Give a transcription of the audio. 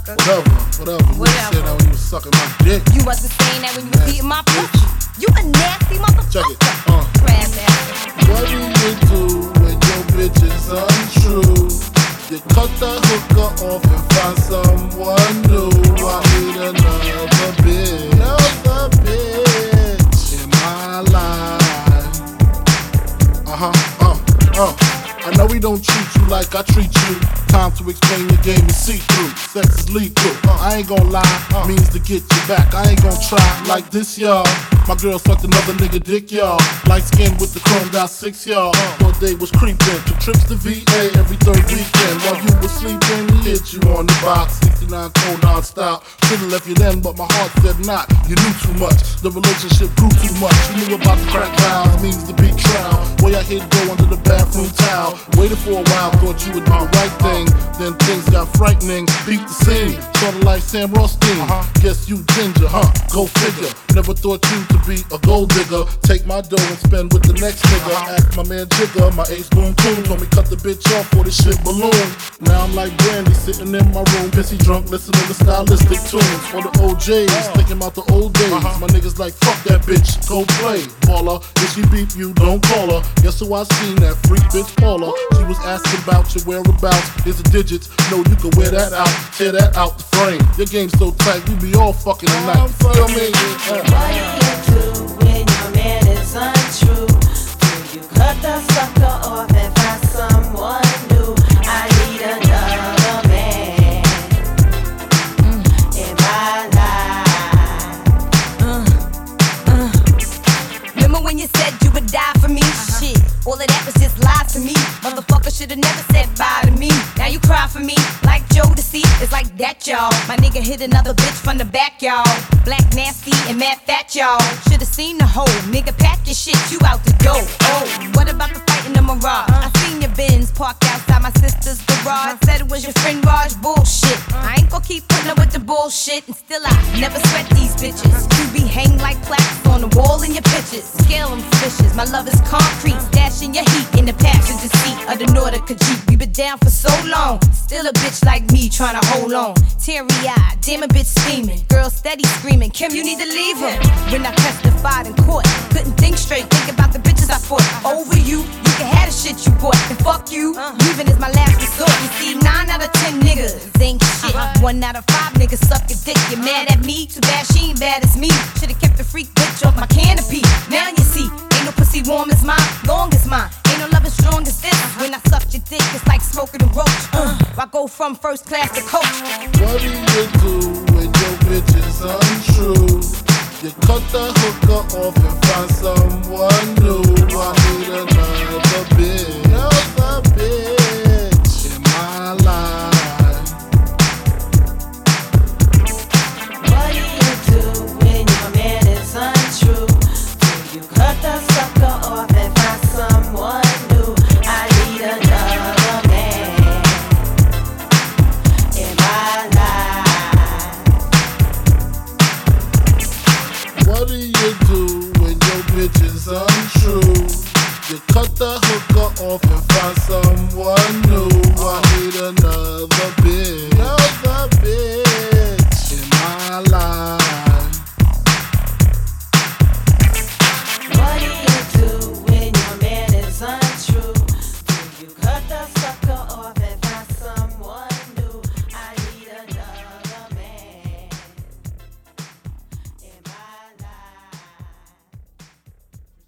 sucker. Whatever. You said that when you was sucking my dick. You wasn't saying that when you was eating my pussy. You a nasty motherfucker. Check it. Crab ass. What do you do when your bitch is untrue? You cut the hooker off and find someone new. I need another bitch in my life. I know we don't treat you like I treat you. Time to explain the game and see through. Sex is lethal. I ain't gon' lie, means to get you back. I ain't gon' try like this, y'all. My girl sucked another nigga dick, y'all. Light skin with the chromed out 6, y'all. One day was creeping, 2 trips to VA every 3rd weekend. While you was sleeping, he hit you on the box. 69 cold non-stop. Should've left you then, but my heart said not. You knew too much, the relationship grew too much. You knew about the crack vows, means to be trial. Way I hit go under the bathroom towel. Waited for a while, thought you would do the right thing. Then things got frightening, beat the scene. Sorta like Sam Rothstein. Guess you ginger, go figure. Never thought you to be a gold digger. Take my dough and spend with the next nigga. Ask my man Jigger, my ace boom coon. Told me cut the bitch off for this shit balloon. Now I'm like Brandy, sitting in my room, pissy drunk, listening to stylistic tunes. For the OJs, thinking about the old days. My niggas like, fuck that bitch, go play. Baller, if she beat you, don't call her. Guess who I seen, that freak bitch Paula. She was asking about your whereabouts. Here's the digits, know you can wear that out. Tear that out the frame. Your game's so tight, we be all fucking tonight. Feel me? What do you do when your man is untrue? Do you cut the sucker off and find someone new? I need another man in my life. Remember when you said you would die for me? Shit, all of that was just lies to me. Motherfucker should've never said bye to me. Now you cry for me like Jodeci. It's like that, y'all. My nigga hit another bitch from the back, y'all. Black nasty and mad fat, y'all. Should've seen the whole nigga pack your shit, you out the door. Oh, what about the fight in the Mirage? I seen your Benz parked outside my sister's garage. Said it was your friend Raj, bullshit. I ain't gon' keep putting up with the bullshit, and still I never sweat these bitches. You be hang like plaques on the wall in your pictures. Scale them fishes, my love is concrete. Stashing your heat in the passenger seat of the Nordica Jeep. We been down for so long, still a bitch like me trying to hold on. Teary-eyed, damn a bitch steaming. Girl steady screaming, Kim, you need to leave him. When I testified in court, couldn't think straight, think about the bitches I fought. Over you, you can have the shit you bought. And fuck you, leaving is my last resort. You see, 9 out of 10 niggas ain't shit. 1 out of 5 niggas suck your dick. You mad at me? Too bad she ain't bad as me. Should've kept the freak bitch off my canopy. Now you see, ain't no pussy warm as mine, long as mine. Ain't no love as strong as this. When I suck your dick, it's like smoking a roach. I go from first class to coach. What do you do when your bitch is untrue? You cut the hooker off and find someone new. I need another bitch in my life. What do you do when your man is untrue? Do you cut the sucker off and find someone new? I need another man in my life. What do you do when your bitch is untrue? You cut the hooker off and